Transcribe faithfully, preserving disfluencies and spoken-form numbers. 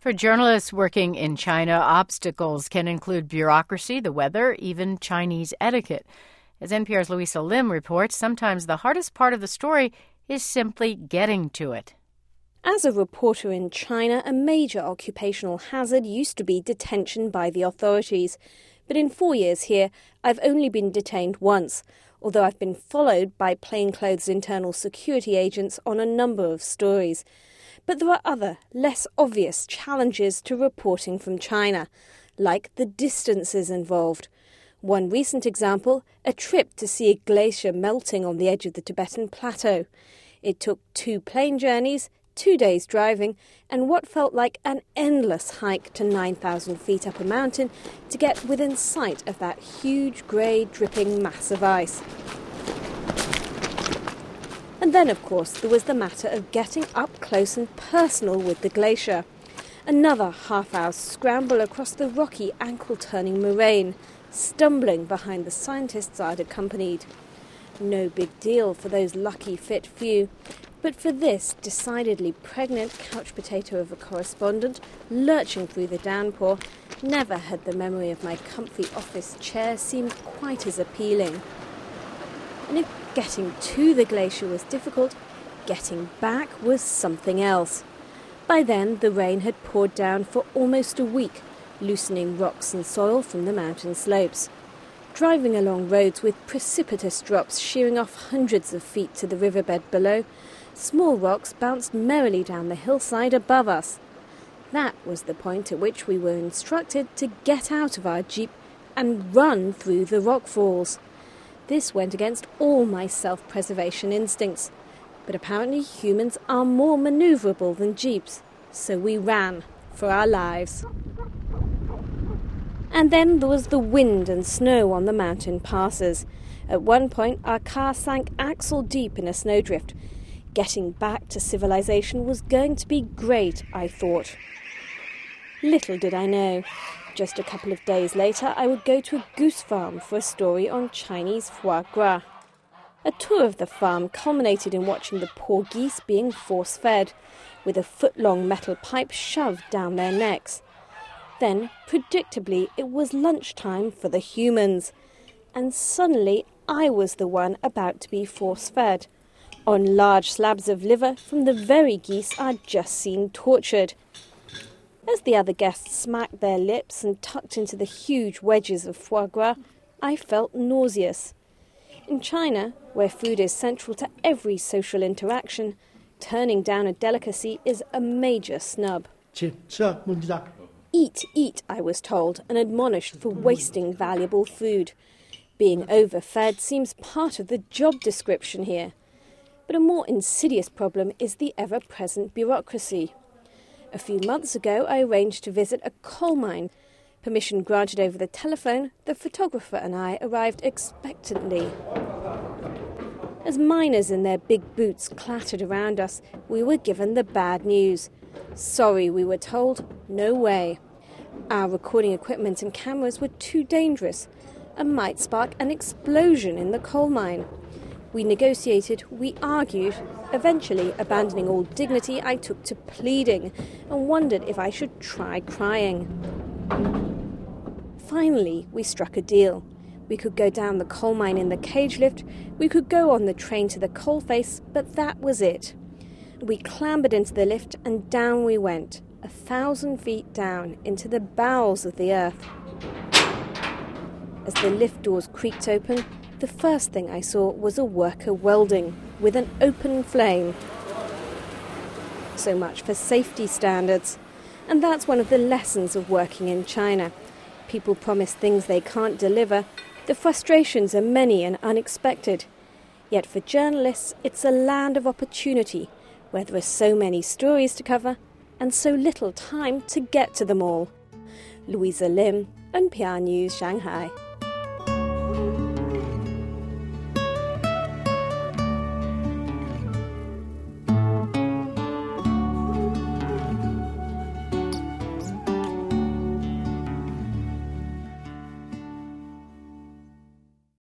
For journalists working in China, obstacles can include bureaucracy, the weather, even Chinese etiquette. As N P R's Louisa Lim reports, sometimes the hardest part of the story is simply getting to it. As a reporter in China, a major occupational hazard used to be detention by the authorities. But in four years here, I've only been detained once, although I've been followed by plainclothes internal security agents on a number of stories. But there are other, less obvious challenges to reporting from China, like the distances involved. One recent example, a trip to see a glacier melting on the edge of the Tibetan plateau. It took two plane journeys, two days driving, and what felt like an endless hike to nine thousand feet up a mountain to get within sight of that huge, grey, dripping mass of ice. And then, of course, there was the matter of getting up close and personal with the glacier. Another half-hour scramble across the rocky, ankle-turning moraine, stumbling behind the scientists I'd accompanied. No big deal for those lucky fit few, but for this decidedly pregnant couch potato of a correspondent lurching through the downpour, never had the memory of my comfy office chair seemed quite as appealing. And if getting to the glacier was difficult, getting back was something else. By then, the rain had poured down for almost a week, loosening rocks and soil from the mountain slopes. Driving along roads with precipitous drops shearing off hundreds of feet to the riverbed below, small rocks bounced merrily down the hillside above us. That was the point at which we were instructed to get out of our jeep and run through the rock falls. This went against all my self-preservation instincts, but apparently humans are more manoeuvrable than jeeps, so we ran for our lives. And then there was the wind and snow on the mountain passes. At one point, our car sank axle deep in a snowdrift. Getting back to civilization was going to be great, I thought. Little did I know. Just a couple of days later, I would go to a goose farm for a story on Chinese foie gras. A tour of the farm culminated in watching the poor geese being force-fed, with a foot-long metal pipe shoved down their necks. Then, predictably, it was lunchtime for the humans. And suddenly, I was the one about to be force-fed, on large slabs of liver from the very geese I'd just seen tortured. As the other guests smacked their lips and tucked into the huge wedges of foie gras, I felt nauseous. In China, where food is central to every social interaction, turning down a delicacy is a major snub. Eat, eat, I was told, and admonished for wasting valuable food. Being overfed seems part of the job description here. But a more insidious problem is the ever-present bureaucracy. A few months ago, I arranged to visit a coal mine. Permission granted over the telephone, the photographer and I arrived expectantly. As miners in their big boots clattered around us, we were given the bad news. Sorry, we were told, no way. Our recording equipment and cameras were too dangerous and might spark an explosion in the coal mine. We negotiated, we argued. Eventually, abandoning all dignity, I took to pleading and wondered if I should try crying. Finally, we struck a deal. We could go down the coal mine in the cage lift, we could go on the train to the coalface, but that was it. We clambered into the lift and down we went, a thousand feet down into the bowels of the earth. As the lift doors creaked open, the first thing I saw was a worker welding with an open flame. So much for safety standards. And that's one of the lessons of working in China. People promise things they can't deliver. The frustrations are many and unexpected. Yet for journalists, it's a land of opportunity, where there are so many stories to cover and so little time to get to them all. Louisa Lim, N P R News, Shanghai.